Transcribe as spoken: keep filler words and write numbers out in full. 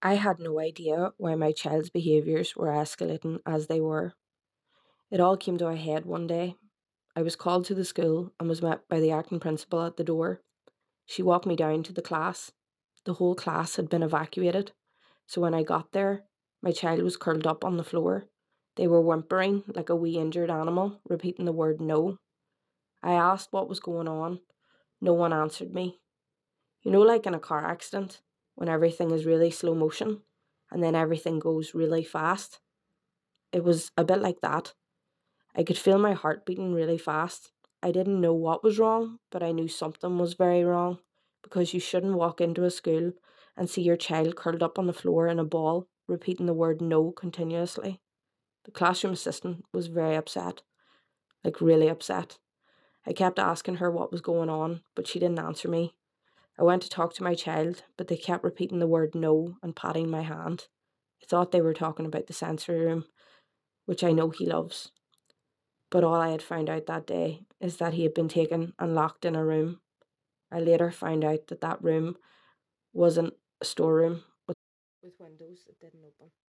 I had no idea why my child's behaviours were escalating as they were. It all came to a head one day. I was called to the school and was met by the acting principal at the door. She walked me down to the class. The whole class had been evacuated, so when I got there, my child was curled up on the floor. They were whimpering like a wee injured animal, repeating the word no. I asked what was going on. No one answered me. You know, like in a car accident, when everything is really slow motion and then everything goes really fast? It was a bit like that. I could feel my heart beating really fast. I didn't know what was wrong, but I knew something was very wrong, because you shouldn't walk into a school and see your child curled up on the floor in a ball, repeating the word no continuously. The classroom assistant was very upset, like really upset. I kept asking her what was going on, but she didn't answer me. I went to talk to my child, but they kept repeating the word no and patting my hand. I thought they were talking about the sensory room, which I know he loves. But all I had found out that day is that he had been taken and locked in a room. I later found out that that room wasn't a storeroom with windows that didn't open.